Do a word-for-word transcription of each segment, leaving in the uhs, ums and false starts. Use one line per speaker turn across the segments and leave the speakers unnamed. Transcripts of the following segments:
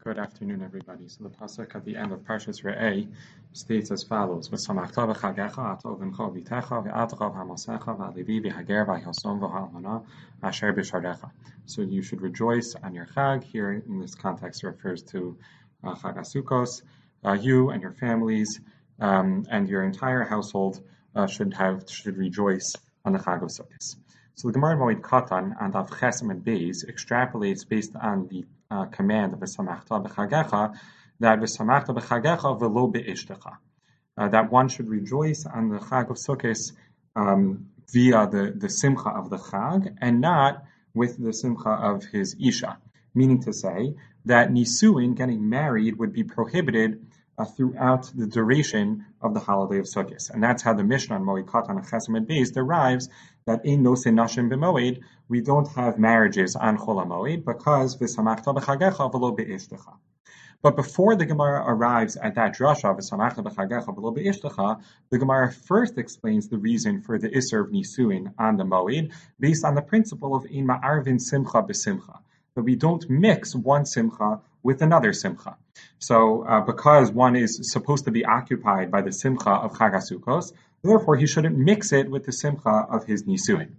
Good afternoon, everybody. So the pasuk at the end of Parshas Re'eh states as follows: "V'samachta b'chagecha ato v'ncho v'techa v'atachav hamasecha v'alevi v'hager v'hasom v'ha'almana asher b'sharecha." So you should rejoice on your Chag. Here in this context, it refers to uh, Chag HaSukkos. Uh, you and your families um, and your entire household uh, should have should rejoice on the Chag of Sukkos. So the Gemara in Moed Katan and Av Chesem and Beis extrapolates based on the uh, command of V'samachta b'chagecha that V'samachta b'chagecha v'lo be'ishtecha, uh, that one should rejoice on the Chag of Sukkos um, via the, the simcha of the Chag and not with the simcha of his Isha, meaning to say that Nisuin, getting married, would be prohibited Uh, throughout the duration of the holiday of Sukkot. And that's how the Mishnah on Moed Katan and Chesem and Beis derives that in Nosei Nashim b'Moed, we don't have marriages on Chol HaMoed because V'samachta b'chagecha v'lo be'ishtecha. But before the Gemara arrives at that drasha, V'samachta b'chagecha v'lo be'ishtecha, the Gemara first explains the reason for the Isser of Nisuin on the Moed based on the principle of in ma'arvin simcha b'simcha, that we don't mix one simcha with another simcha. So, uh, because one is supposed to be occupied by the simcha of Chag HaSukkos, therefore he shouldn't mix it with the simcha of his nisuin.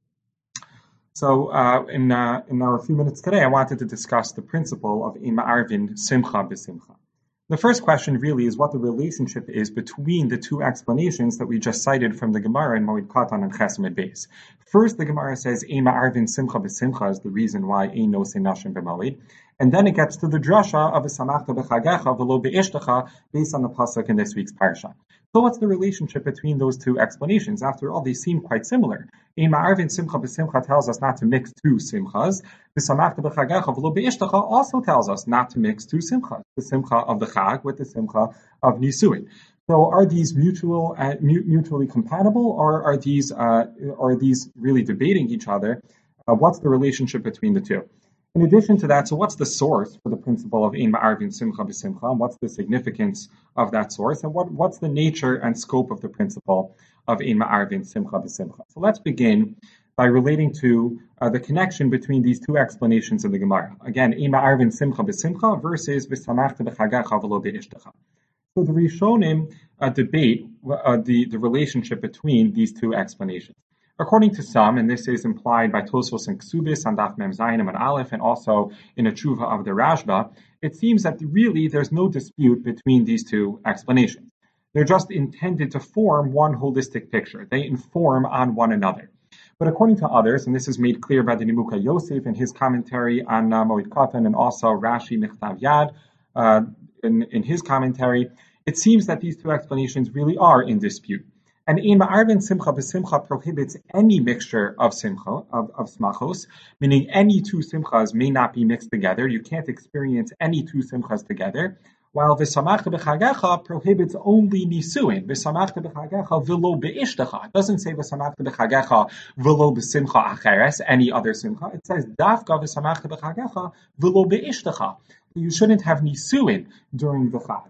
So, uh, in uh, in our few minutes today, I wanted to discuss the principle of in ma'arvin simcha b'simcha. The first question really is what the relationship is between the two explanations that we just cited from the Gemara in Moed Katan and Chesem and Beis. First, the Gemara says ein ma'arvin simcha b'simcha is the reason why ein nosei nashim b'moed, and then it gets to the drasha of v'samachta b'chagecha v'lo be'ishtecha based on the pasuk in this week's parsha. So, what's the relationship between those two explanations? After all, they seem quite similar. Ein ma'arvin simcha b'simcha tells us not to mix two simchas. V'samachta b'chagecha v'lo be'ishtecha also tells us not to mix two simchas, the simcha of the Chag with the simcha of Nisuin. So, are these mutual, uh, mutually compatible, or are these uh, are these really debating each other? Uh, what's the relationship between the two? In addition to that, so what's the source for the principle of ein ma'arvin simcha b'simcha? What's the significance of that source? And what, what's the nature and scope of the principle of ein ma'arvin simcha b'simcha? So let's begin by relating to uh, the connection between these two explanations in the Gemara. Again, ein ma'arvin simcha b'simcha versus v'samachta b'chagecha v'lo be'ishtecha. So the Rishonim uh, debate uh, the, the relationship between these two explanations. According to some, and this is implied by Tosfos and Ksubis on Daf Mem Zayin and Aleph, and also in a tshuva of the Rashba, it seems that really there's no dispute between these two explanations. They're just intended to form one holistic picture. They inform on one another. But according to others, and this is made clear by the Nimukah Yosef in his commentary on uh, Moed Katan, and also Rashi Michtav Yad uh, in, in his commentary, it seems that these two explanations really are in dispute. And ein ma'arvin simcha b'simcha prohibits any mixture of simcha, of, of smachos, meaning any two simchas may not be mixed together. You can't experience any two simchas together. While v'samachta b'chagecha prohibits only nisuin. V'samachta b'chagecha v'lo be'ishtecha. It doesn't say v'samachta b'chagecha v'lo b'simcha acheres, any other simcha. It says dafka v'samachta b'chagecha v'lo be'ishtecha. You shouldn't have nisuin during the Chag.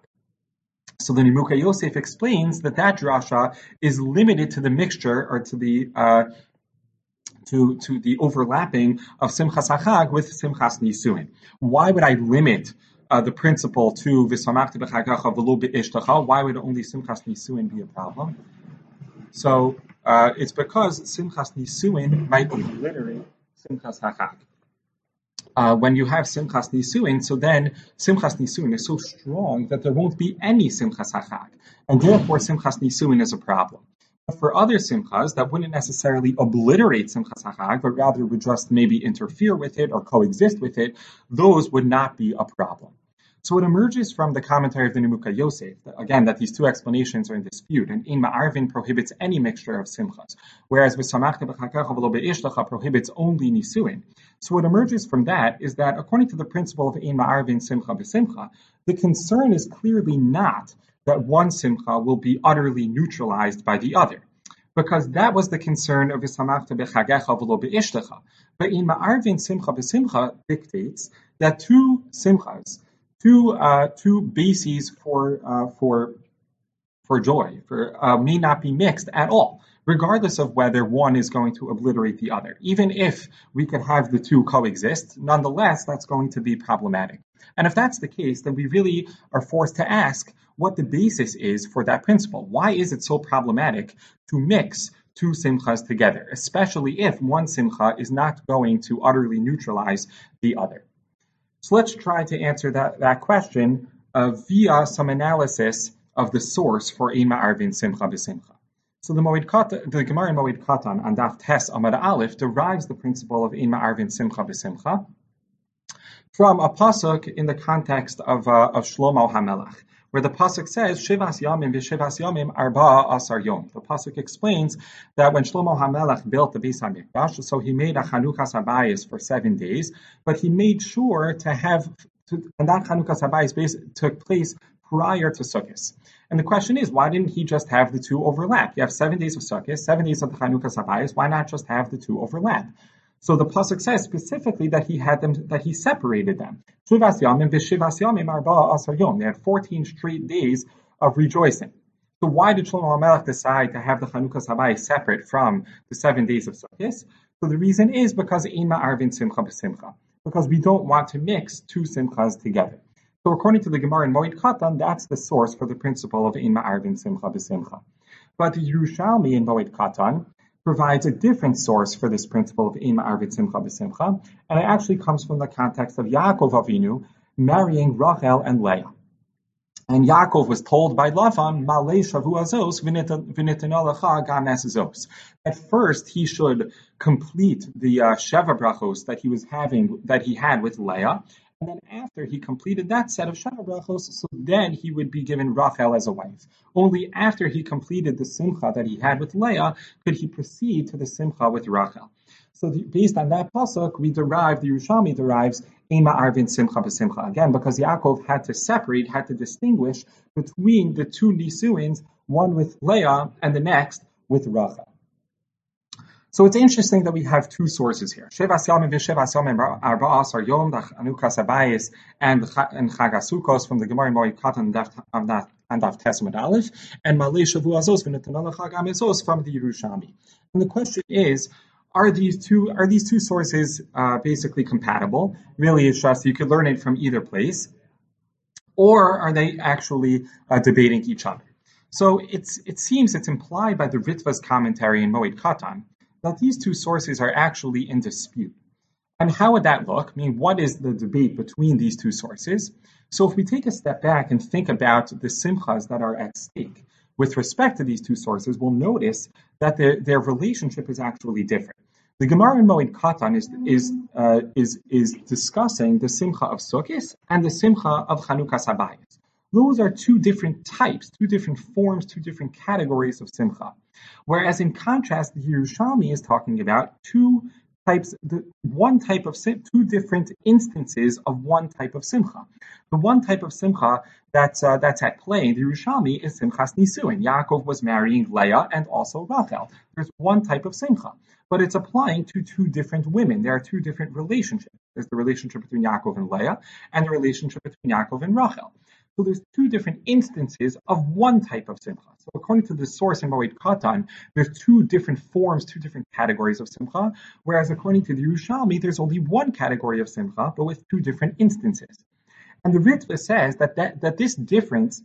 So the Nimukah Yosef explains that that drasha is limited to the mixture or to the uh, to to the overlapping of Simchas HaChag with Simchas Nisuin. Why would I limit uh, the principle to V'samachta b'chagecha v'lo be'ishtecha? Why would only Simchas Nisuin be a problem? So uh, it's because Simchas Nisuin might obliterate Simchas HaChag. Uh, when you have Simchas Nisuin, so then Simchas Nisuin is so strong that there won't be any Simchas HaChag. And therefore Simchas Nisuin is a problem. But for other Simchas, that wouldn't necessarily obliterate Simchas HaChag, but rather would just maybe interfere with it or coexist with it, those would not be a problem. So it emerges from the commentary of the Nimukah Yosef, that, again, that these two explanations are in dispute, and ein ma'arvin prohibits any mixture of simchas, whereas v'samachta b'chagecha v'lo be'ishtecha prohibits only nisuin. So what emerges from that is that, according to the principle of ein ma'arvin simcha b'simcha, the concern is clearly not that one simcha will be utterly neutralized by the other, because that was the concern of v'samachta b'chagecha v'lo be'ishtecha. But ein ma'arvin simcha b'simcha dictates that two simchas, Two uh, two bases for uh, for for joy for uh, may not be mixed at all. regardless of whether one is going to obliterate the other. Even if we could have the two coexist, nonetheless, that's going to be problematic. And if that's the case, then we really are forced to ask what the basis is for that principle. Why is it so problematic to mix two simchas together, especially if one simcha is not going to utterly neutralize the other? So let's try to answer that, that question uh, via some analysis of the source for Ein Ma'arvin Simcha B'Simcha. So the Moed Katan, the Gemara in Moed Katan on Daf Tes Amud Aleph derives the principle of Ein Ma'arvin Simcha B'Simcha from a pasuk in the context of uh, of Shlomo HaMelech, where the pasuk says Shivas Yamim v'Shivas Yamim Arba'a Asar Yom. The pasuk explains that when Shlomo HaMelech built the Beis HaMikdash, so he made a Chanukas Habayis for seven days, but he made sure to have, to, and that Chanukas Habayis took place prior to Sukkot. And the question is, why didn't he just have the two overlap? You have seven days of Sukkot, seven days of the Chanukas Habayis. Why not just have the two overlap? So the pasuk says specifically that he had them, that he separated them. Shivas Yamim v'Shivas Yamim Arba'a Asar Yom. They had fourteen straight days of rejoicing. So why did Shlomo HaMelech decide to have the Chanukas Habayis separate from the seven days of Sukkot? So the reason is because Ein Ma'arvin Simcha B'Simcha, because we don't want to mix two simchas together. So according to the Gemara in Moed Katan, that's the source for the principle of Ein Ma'arvin Simcha B'Simcha. But the Yerushalmi in Moed Katan provides a different source for this principle of Ein Ma'arvin Simcha B'Simcha, and it actually comes from the context of Yaakov Avinu marrying Rachel and Leah. And Yaakov was told by Lavan, Malei Shavuazos v'nitana lecha gam nesazos. At first, he should complete the uh, Sheva brachos that he was having, that he had with Leah. And then after he completed that set of Sheva brachos, so then he would be given Rachel as a wife. Only after he completed the simcha that he had with Leah could he proceed to the simcha with Rachel. So the, based on that pasuk, we derive, the Yerushalmi derives Ein Ma'arvin Simcha B'Simcha. Again, because Yaakov had to separate, had to distinguish between the two nisuins, one with Leah and the next with Rachel. So it's interesting that we have two sources here. Shevas Yamim v'Shevas Yamim Arba'a Asar Yom, the Chanukas Habayis, and and Chag HaSukkos from the Gemara Moed Katan and Daf Tes Amud Aleph, and Malei Shavuazos v'nitana lecha gam nesazos from the Yerushalmi. And the question is, are these two are these two sources uh, basically compatible? Really, it's just you could learn it from either place, or are they actually uh, debating each other? So it's it seems it's implied by the Ritva's commentary in Moed Katan that these two sources are actually in dispute. And how would that look? I mean, what is the debate between these two sources? So if we take a step back and think about the simchas that are at stake with respect to these two sources, we'll notice that their, their relationship is actually different. The Gemara in Moed Katan is is uh, is is discussing the simcha of Sukkot and the simcha of Chanukas Habayis. Those are two different types, two different forms, two different categories of simcha. Whereas in contrast, the Yerushalmi is talking about two types, the one type of sim, two different instances of one type of simcha. The one type of simcha that's uh, that's at play, the Yerushalmi, is simchas nisuin. Yaakov was marrying Leah and also Rachel. There's one type of simcha, but it's applying to two different women. There are two different relationships. There's the relationship between Yaakov and Leah, and the relationship between Yaakov and Rachel. So there's two different instances of one type of simcha. So according to the source in Moed Katan, there's two different forms, two different categories of simcha, whereas according to the Yerushalmi, there's only one category of simcha, but with two different instances. And the Ritva says that, that, that this difference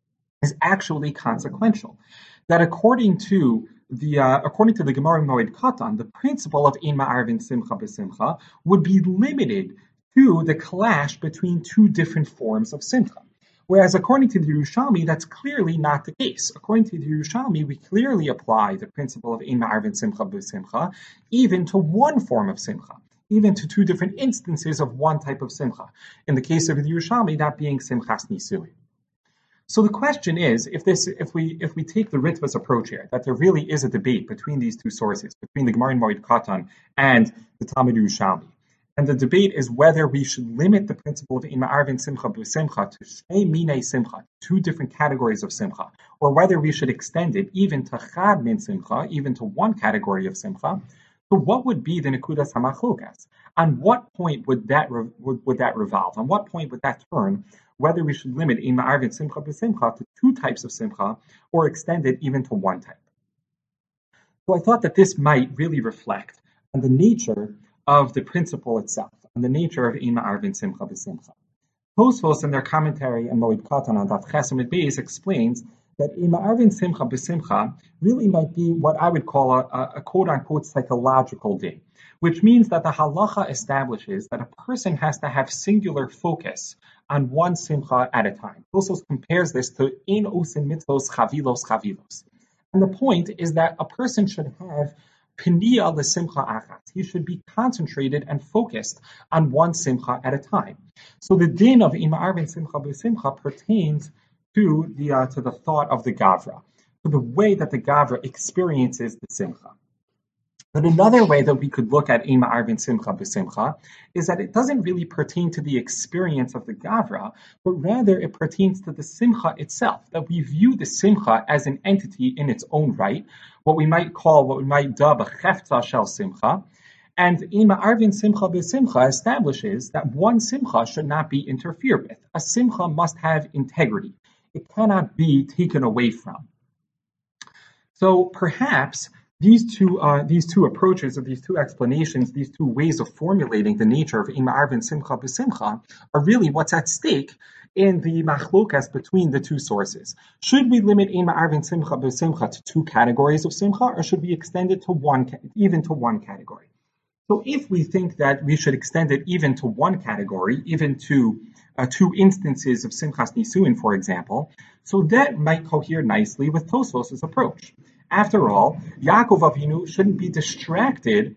is actually consequential. That according to the uh, according to the Gemara in Moed Katan, the principle of Ein Ma'arvin Simcha B'Simcha would be limited to the clash between two different forms of simcha. Whereas according to the Yerushalmi, that's clearly not the case. According to the Yerushalmi, we clearly apply the principle of Ein Ma'arvin Simcha B'Simcha even to one form of simcha, even to two different instances of one type of simcha. In the case of the Yerushalmi, that being simchas nisuin. So the question is, if this, if we if we take the Ritva's approach here, that there really is a debate between these two sources, between the Gemara in Moed Katan and the Talmud Yerushalmi. And the debate is whether we should limit the principle of Ein Ma'arvin Simcha B'Simcha to Shnei Minei Simcha, two different categories of Simcha, or whether we should extend it even to Chad Min Simcha, even to one category of Simcha. So what would be the Nekudas HaMachlokas? On what point would that re- would, would that revolve? On what point would that turn? Whether we should limit Ein Ma'arvin Simcha B'Simcha to two types of Simcha, or extend it even to one type. So I thought that this might really reflect on the nature of the principle itself, on the nature of Ima Arvin Simcha B'Simcha. Tosfos, in their commentary on Moed Katan on Daf Chesamid Beis, explains that Ima Arvin Simcha B'Simcha really might be what I would call a, a quote-unquote psychological din, which means that the halacha establishes that a person has to have singular focus on one simcha at a time. Tosfos compares this to ein osin mitzvos chavilos chavilos. And the point is that a person should have piniya l'simcha achas. He should be concentrated and focused on one simcha at a time. So the din of Ima Arvin Simcha B'Simcha pertains to the uh, to the thought of the Gavra, to the way that the Gavra experiences the simcha. But another way that we could look at Ima Arvin Simcha B'Simcha is that it doesn't really pertain to the experience of the Gavra, but rather it pertains to the Simcha itself, that we view the Simcha as an entity in its own right, what we might call, what we might dub a Chefza Shel Simcha. And Ima Arvin Simcha B'Simcha establishes that one Simcha should not be interfered with. A Simcha must have integrity. It cannot be taken away from. So perhaps These two, uh, these two approaches, or these two explanations, these two ways of formulating the nature of Ima Arvin Simcha B'Simcha are really what's at stake in the machlokas between the two sources. Should we limit Ima Arvin Simcha B'Simcha to two categories of Simcha, or should we extend it to one, even to one category? So if we think that we should extend it even to one category, even to uh, two instances of Simchas Nisuin, for example, so that might cohere nicely with Tosfos' approach. After all, Yaakov Avinu shouldn't be distracted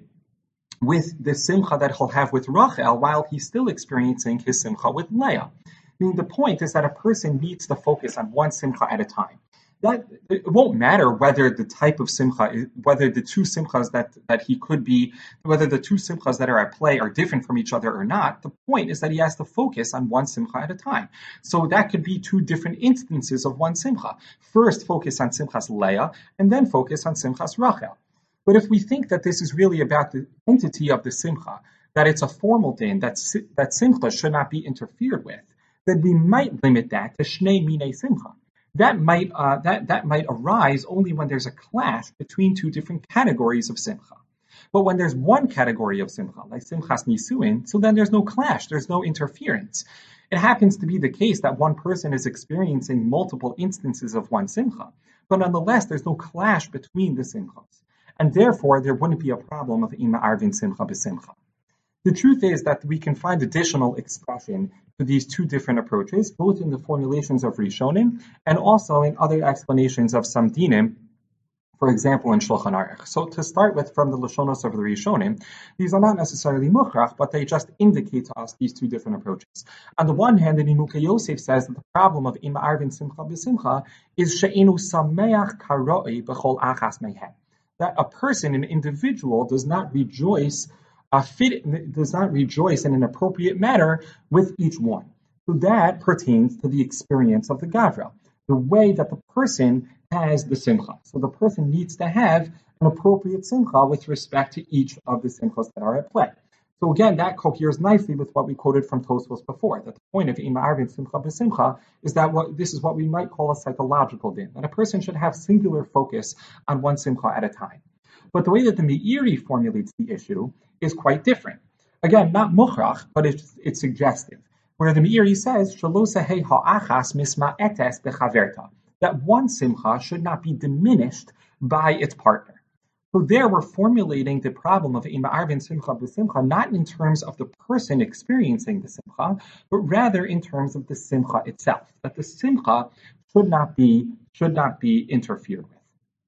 with the simcha that he'll have with Rachel while he's still experiencing his simcha with Leah. I mean, the point is that a person needs to focus on one simcha at a time. That it won't matter whether the type of simcha, is, whether the two simchas that, that he could be, whether the two simchas that are at play are different from each other or not. The point is that he has to focus on one simcha at a time. So that could be two different instances of one simcha. First, focus on simchas Leah, and then focus on simchas Rachel. But if we think that this is really about the entity of the simcha, that it's a formal din, that that simcha should not be interfered with, then we might limit that to shnei minei simcha. That might uh, that that might arise only when there's a clash between two different categories of simcha. But when there's one category of simcha, like simchas nisuin, so then there's no clash, there's no interference. It happens to be the case that one person is experiencing multiple instances of one simcha, but nonetheless there's no clash between the simchas, and therefore there wouldn't be a problem of Ima Arvin Simcha B'Simcha. The truth is that we can find additional expression to these two different approaches, both in the formulations of Rishonim and also in other explanations of some dinim, for example, in Shulchan Aruch. So to start with, from the Lashonos of the Rishonim, these are not necessarily mukhrach, but they just indicate to us these two different approaches. On the one hand, the Nimukei Yosef says that the problem of Ima Arvin Simcha B'Simcha is she'enu sameach karoi b'chol achas mehem, that a person, an individual, does not rejoice Uh, fit, does not rejoice in an appropriate manner with each one. So that pertains to the experience of the Gavra, the way that the person has the Simcha. So the person needs to have an appropriate Simcha with respect to each of the Simchas that are at play. So again, that coheres nicely with what we quoted from Tosfos before, that the point of Ima Arvin Simcha B'Simcha is that what, this is what we might call a psychological din, that a person should have singular focus on one Simcha at a time. But the way that the Meiri formulates the issue is quite different. Again, not mukhrach, but it's, it's suggestive. Where the Meiri says, Shalosehei ha'achas misma'etes bechaverta, that one simcha should not be diminished by its partner. So there we're formulating the problem of Ima Arvin Simcha B'Simcha not in terms of the person experiencing the simcha, but rather in terms of the simcha itself, that the simcha should not be, should not be interfered with.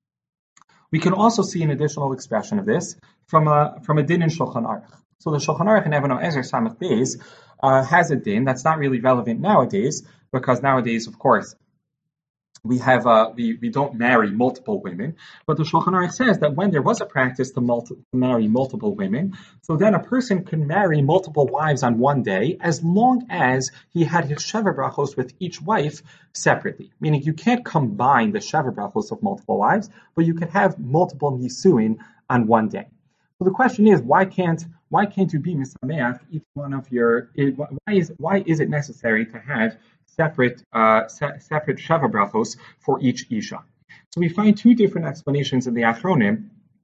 We can also see an additional expression of this from a from a din in Shulchan Aruch. So the Shulchan Aruch in Even HaEzer Samach Beis uh, has a din that's not really relevant nowadays, because nowadays, of course, we have uh, we we don't marry multiple women. But the Shulchan Aruch says that when there was a practice to, multi- to marry multiple women, so then a person can marry multiple wives on one day as long as he had his sheva brachos with each wife separately. Meaning you can't combine the sheva brachos of multiple wives, but you can have multiple nisuin on one day. So the question is, why can't why can't you be misameach each one of your? Why is why is it necessary to have separate uh, se- separate sheva brachos for each isha? So we find two different explanations in the Achronim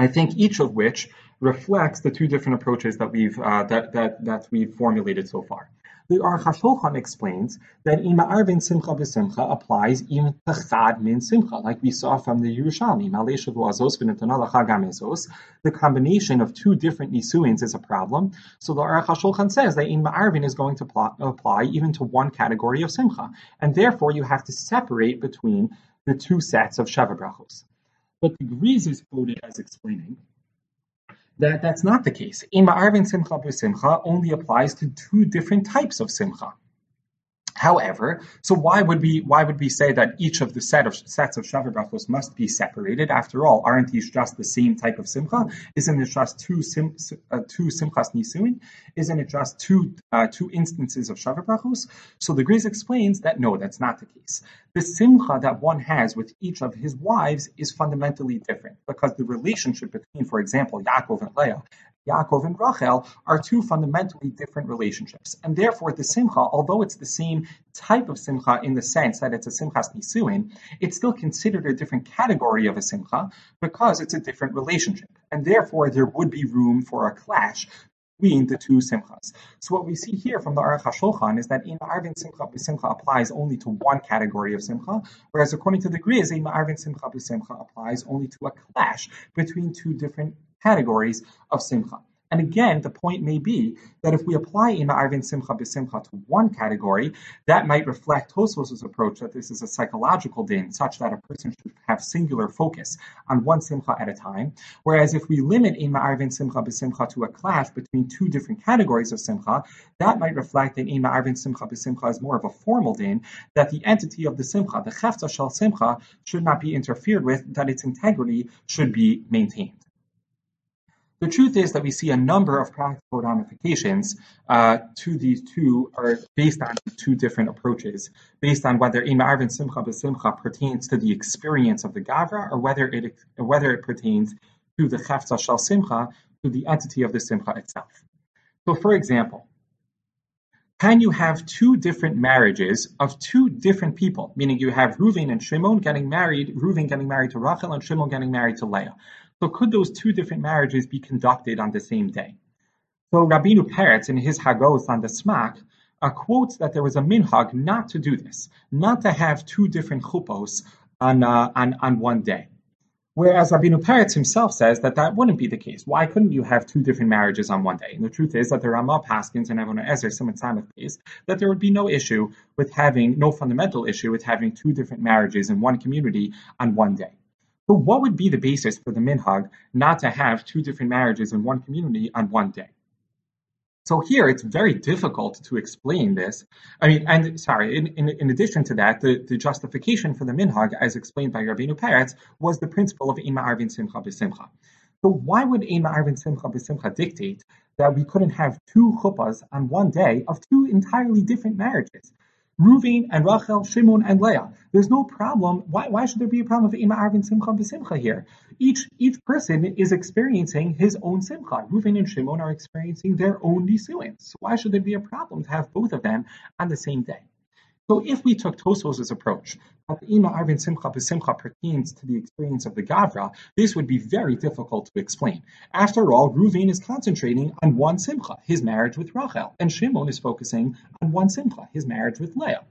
I think each of which reflects the two different approaches that we've uh, that, that that we've formulated so far. The Aruch HaShulchan explains that Ima Arvin Simcha B'Simcha applies even to Chad Min Simcha, like we saw from the Yerushalmi. Malei Shavu Azos V'Netana L'Chag HaMezos. The combination of two different nisuins is a problem. So the Aruch HaShulchan says that Ima Arvin is going to pl- apply even to one category of Simcha, and therefore you have to separate between the two sets of Sheva Brachos. But the Griz is quoted as explaining that that's not the case. Ima Arvin Simcha B'Simcha only applies to two different types of Simcha. However, so why would we why would we say that each of the set of sets of Sheva Brachos must be separated? After all, aren't these just the same type of Simcha? Isn't it just two sim, uh, two Simchas Nisuin? Isn't it just two uh, two instances of Sheva Brachos? So the Griz explains that no, that's not the case. The Simcha that one has with each of his wives is fundamentally different because the relationship between, for example, Yaakov and Leah, Yaakov and Rachel are two fundamentally different relationships. And therefore, the Simcha, although it's the same type of Simcha in the sense that it's a Simchas Nisuin, it's still considered a different category of a Simcha because it's a different relationship. And therefore, there would be room for a clash between the two Simchas. So what we see here from the Aruch HaShulchan is that Ima Arvin Simcha B'Simcha applies only to one category of Simcha, whereas according to the Griz, Ima Arvin Simcha B'Simcha applies only to a clash between two different categories of Simcha. And again, the point may be that if we apply Ima Arvin Simcha B'Simcha to one category, that might reflect Tosfos' approach that this is a psychological din, such that a person should have singular focus on one Simcha at a time. Whereas if we limit Ima Arvin Simcha B'Simcha to a clash between two different categories of Simcha, that might reflect that Ima Arvin Simcha B'Simcha is more of a formal din, that the entity of the Simcha, the Chefza Shel Simcha, should not be interfered with, that its integrity should be maintained. The truth is that we see a number of practical ramifications uh, to these two, or based on two different approaches, based on whether Ima Arvin Simcha B'Simcha pertains to the experience of the Gavra, or whether it whether it pertains to the Chefza Shel Simcha, to the entity of the Simcha itself. So, for example, can you have two different marriages of two different people? Meaning you have Reuven and Shimon getting married, Reuven getting married to Rachel, and Shimon getting married to Leah. So could those two different marriages be conducted on the same day? So Rabbeinu Peretz, in his Hagos on the Smak, uh, quotes that there was a minhag not to do this, not to have two different chupos on, uh, on, on one day. Whereas Rabbeinu Peretz himself says that that wouldn't be the case. Why couldn't you have two different marriages on one day? And the truth is that the Ramah Paskins and Avon Ezer Simon Samach pays that there would be no issue with having, no fundamental issue with having two different marriages in one community on one day. So what would be the basis for the minhag not to have two different marriages in one community on one day? So here it's very difficult to explain this. I mean, and sorry, in, in, in addition to that, the, the justification for the minhag, as explained by Rabbeinu Peretz, was the principle of Ima Arvin Simcha B'Simcha. So why would Ima Arvin Simcha B'Simcha dictate that we couldn't have two chuppahs on one day of two entirely different marriages? Reuven and Rachel, Shimon and Leah. There's no problem. Why, why should there be a problem with Ima Arvin Simcha B'Simcha here? Each each person is experiencing his own Simcha. Reuven and Shimon are experiencing their own Nisuin. So why should there be a problem to have both of them on the same day? So if we took Tosfos' approach, that the Ima Arvin Simcha B'Simcha pertains to the experience of the Gavra, this would be very difficult to explain. After all, Reuven is concentrating on one Simcha, his marriage with Rachel, and Shimon is focusing on one Simcha, his marriage with Leah.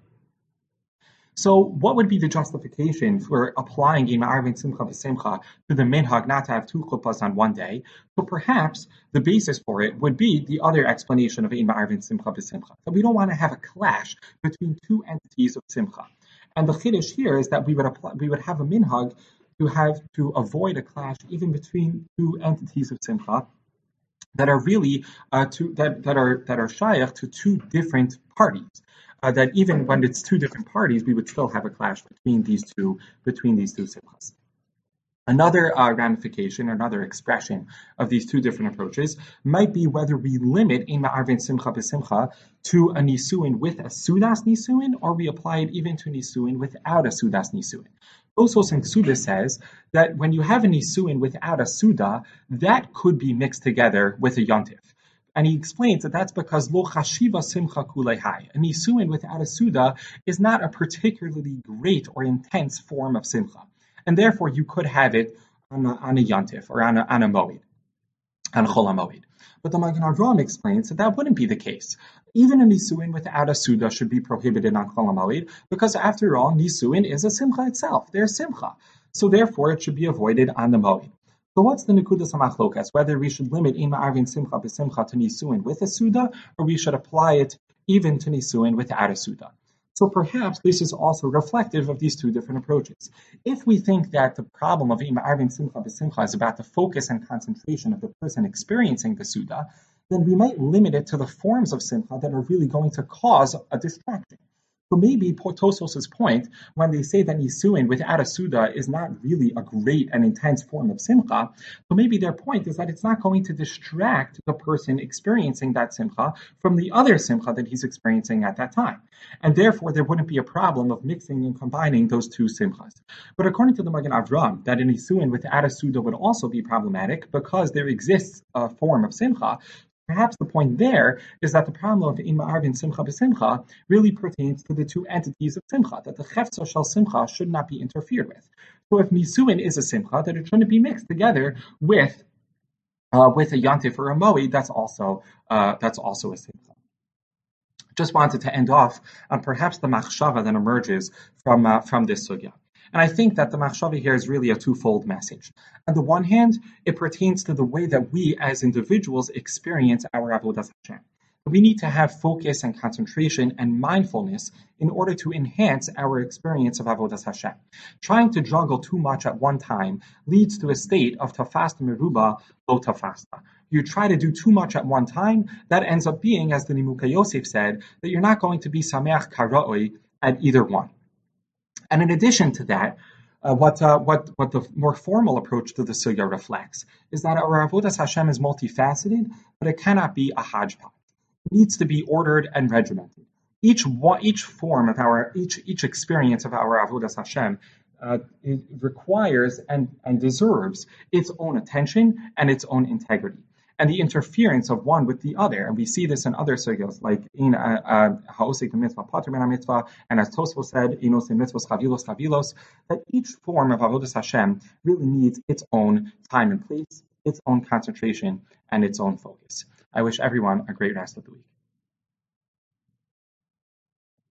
So what would be the justification for applying Ima Arvin Simcha B'Simcha to the minhag not to have two chuppahs on one day? So perhaps the basis for it would be the other explanation of Ima Arvin Simcha B'Simcha, that we don't want to have a clash between two entities of Simcha. And the chiddush here is that we would apply, we would have a minhag to have to avoid a clash even between two entities of Simcha that are really uh, two, that that are that are shayach to two different parties. Uh, that even when it's two different parties, we would still have a clash between these two between these two simchas. Another uh, ramification, another expression of these two different approaches might be whether we limit Ima Arvin Simcha B'Simcha to a nisuin with a sudas nisuin, or we apply it even to nisuin without a sudas nisuin. Tosfos and Ksuda says that when you have a nisuin without a suda, that could be mixed together with a yontif. And he explains that that's because lo chashiva simcha kulei hai. A nisuin without a suda is not a particularly great or intense form of simcha. And therefore you could have it on a, on a yantif or on a, on a moed, on Chol HaMoed. But the Magen Avraham explains that that wouldn't be the case. Even a nisuin without a suda should be prohibited on Chol HaMoed, because after all, nisuin is a simcha itself. There's simcha. So therefore, it should be avoided on the moed. So what's the nekudas hamachlokas? Whether we should limit in ma'arvin simcha b'simcha to nisuin with a suda, or we should apply it even to nisuin without a suda. So perhaps this is also reflective of these two different approaches. If we think that the problem of Ima Arvin Simcha B'Simcha is about the focus and concentration of the person experiencing the Suda, then we might limit it to the forms of Simcha that are really going to cause a distraction. So maybe Tosfos' point, when they say that Nisuin without a Suda is not really a great and intense form of Simcha, so maybe their point is that it's not going to distract the person experiencing that Simcha from the other Simcha that he's experiencing at that time. And therefore, there wouldn't be a problem of mixing and combining those two Simchas. But according to the Magen Avraham, that a Nisuin without a Suda would also be problematic because there exists a form of Simcha. Perhaps the point there is that the problem of Im Ma'arvin Simcha B'Simcha really pertains to the two entities of Simcha, that the Chefza Shel Simcha should not be interfered with. So if Nisuin is a Simcha, that it shouldn't be mixed together with uh, with a Yantif or a Moed, that's also uh, that's also a Simcha. Just wanted to end off on perhaps the machshava that emerges from uh, from this sugya. And I think that the machshava here is really a twofold message. On the one hand, it pertains to the way that we as individuals experience our avodas Hashem. We need to have focus and concentration and mindfulness in order to enhance our experience of avodas Hashem. Trying to juggle too much at one time leads to a state of tafasta meruba lo tafasta. You try to do too much at one time, that ends up being, as the Nimuka Yosef said, that you're not going to be sameach karoi at either one. And in addition to that, uh, what, uh, what, what the more formal approach to the sugya reflects is that our avodas Hashem is multifaceted, but it cannot be a hodgepodge. It needs to be ordered and regimented. Each each form of our each each experience of our avodas Hashem uh, it requires and and deserves its own attention and its own integrity. And the interference of one with the other, and we see this in other sugyos, like in Ha'osek mitzvah pater min mitzvah, and as Tosfos said, Inos mitzvos chavilos chavilos, that each form of avodas Hashem really needs its own time and place, its own concentration, and its own focus. I wish everyone a great rest of the week.